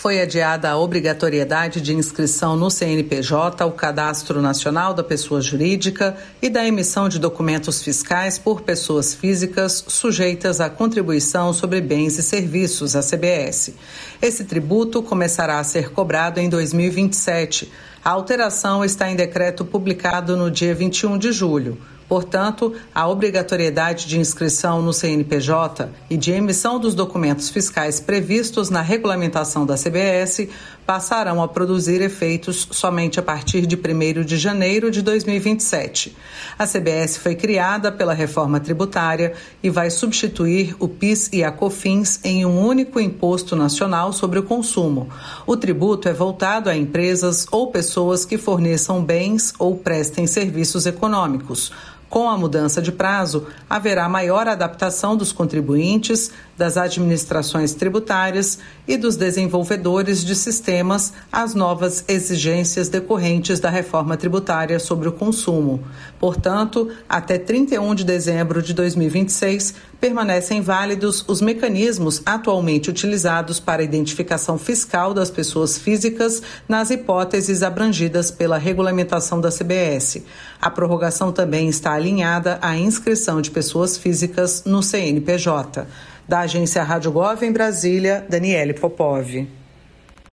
foi adiada a obrigatoriedade de inscrição no CNPJ, o Cadastro Nacional da Pessoa Jurídica, e da emissão de documentos fiscais por pessoas físicas sujeitas à contribuição sobre bens e serviços, a CBS. Esse tributo começará a ser cobrado em 2027. A alteração está em decreto publicado no dia 21 de julho. Portanto, a obrigatoriedade de inscrição no CNPJ e de emissão dos documentos fiscais previstos na regulamentação da CBS passarão a produzir efeitos somente a partir de 1º de janeiro de 2027. A CBS foi criada pela reforma tributária e vai substituir o PIS e a COFINS em um único imposto nacional sobre o consumo. O tributo é voltado a empresas ou pessoas que forneçam bens ou prestem serviços econômicos. Com a mudança de prazo, haverá maior adaptação dos contribuintes, das administrações tributárias e dos desenvolvedores de sistemas às novas exigências decorrentes da reforma tributária sobre o consumo. Portanto, até 31 de dezembro de 2026, permanecem válidos os mecanismos atualmente utilizados para a identificação fiscal das pessoas físicas nas hipóteses abrangidas pela regulamentação da CBS. A prorrogação também está alinhada à inscrição de pessoas físicas no CNPJ. Da agência Rádio Gov em Brasília, Daniele Popov.